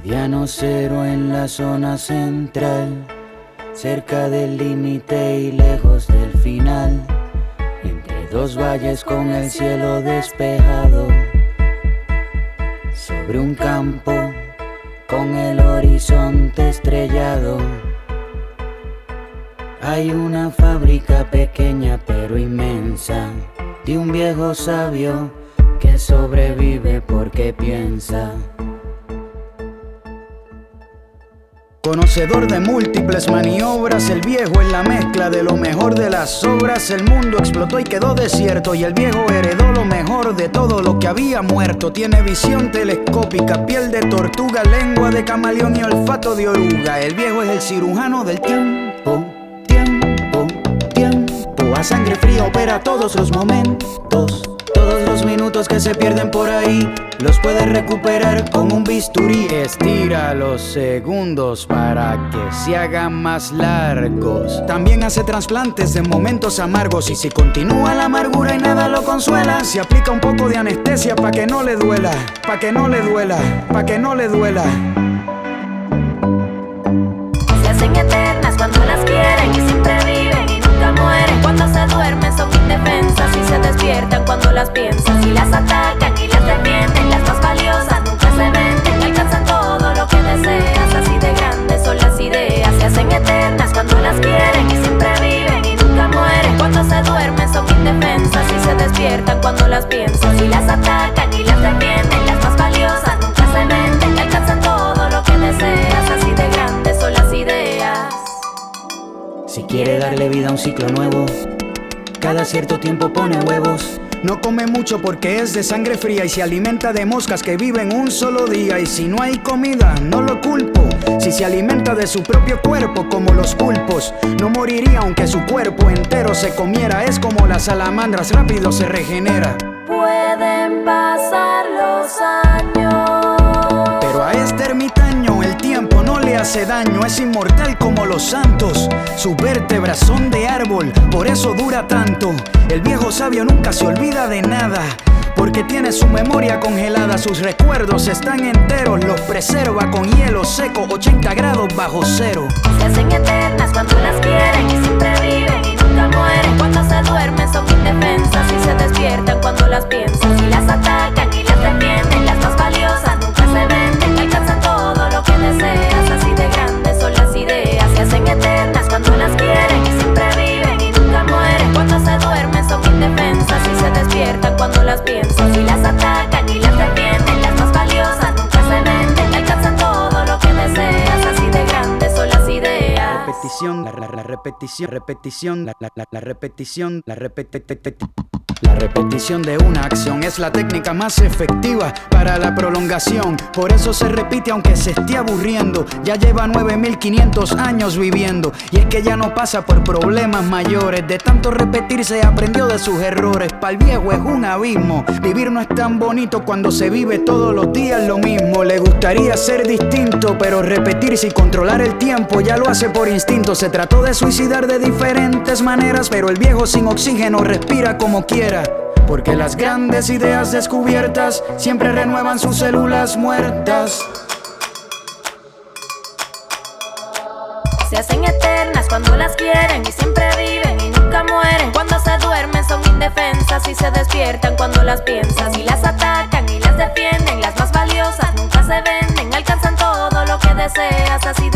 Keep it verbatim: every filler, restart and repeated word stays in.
Mediano cero en la zona central, cerca del límite y lejos del final, entre dos valles con el cielo despejado, sobre un campo con el horizonte estrellado. Hay una fábrica pequeña pero inmensa, de un viejo sabio que sobrevive porque piensa. Conocedor de múltiples maniobras, el viejo es la mezcla de lo mejor de las obras. El mundo explotó y quedó desierto, y el viejo heredó lo mejor de todo lo que había muerto. Tiene visión telescópica, piel de tortuga, lengua de camaleón y olfato de oruga. El viejo es el cirujano del tiempo, tiempo, tiempo. A sangre fría opera todos los momentos. Todos los minutos que se pierden por ahí los puedes recuperar con un bisturí. Estira los segundos para que se hagan más largos. También hace trasplantes en momentos amargos. Y si continúa la amargura y nada lo consuela, se aplica un poco de anestesia pa' que no le duela, pa' que no le duela, pa' que no le duela. Se hacen eternas cuando las quieren y siempre viven y nunca mueren. Cuando se duermen son indefensas y se despiertan cuando las piensas. Y las atacan y las defienden, las más valiosas nunca se venden. Alcanzan todo lo que deseas, así de grandes son las ideas. Se hacen eternas cuando las quieren y siempre viven y nunca mueren. Cuando se duermen son indefensas y se despiertan cuando las piensas. Y las atacan y las defienden, las más valiosas nunca se venden. Alcanzan todo lo que deseas, así de grandes son las ideas. Si quiere darle vida a un ciclo nuevo, cada cierto tiempo pone huevos. No come mucho porque es de sangre fría y se alimenta de moscas que viven un solo día. Y si no hay comida, no lo culpo. Si se alimenta de su propio cuerpo como los pulpos, no moriría aunque su cuerpo entero se comiera. Es como las salamandras, rápido se regenera. Pueden pasar los años, pero a este ermitaño el tiempo no le hace daño. Es inmortal como los santos, sus vértebras son de árbol, por eso dura tanto. El viejo sabio nunca se olvida de nada, porque tiene su memoria congelada. Sus recuerdos están enteros, los preserva con hielo seco, ochenta grados bajo cero. Se hacen eternas cuando las quieren y siempre viven y nunca mueren. Cuando se duermen son indefensas y se despiertan cuando las piensas. Y las atacan y las defienden, las más valiosas nunca se venden. Alcanzan todo lo que deseas, así de grandes son las ideas. Se hacen eternas cuando las quieren y siempre viven y nunca mueren. Cuando se duermen son indefensas y se despiertan cuando las piensas. Y las atacan y las defienden, las más valiosas nunca se venden. Alcanzan todo lo que deseas, así de grandes son las ideas. Repetición, la, la, la repetición, repetición, la, la, la, la repetición, la repetición. La repetición de una acción es la técnica más efectiva para la prolongación. Por eso se repite aunque se esté aburriendo. Ya lleva nueve mil quinientos años viviendo, y es que ya no pasa por problemas mayores. De tanto repetir se aprendió de sus errores. Pa'l viejo es un abismo. Vivir no es tan bonito cuando se vive todos los días lo mismo. Le gustaría ser distinto, pero repetirse y controlar el tiempo ya lo hace por instinto. Se trató de suicidar de diferentes maneras, pero el viejo sin oxígeno respira como quiera. Porque las grandes ideas descubiertas siempre renuevan sus células muertas. Se hacen eternas cuando las quieren y siempre viven y nunca mueren. Cuando se duermen son indefensas y se despiertan cuando las piensas. Y las atacan y las defienden, las más valiosas nunca se venden. Alcanzan todo lo que deseas, así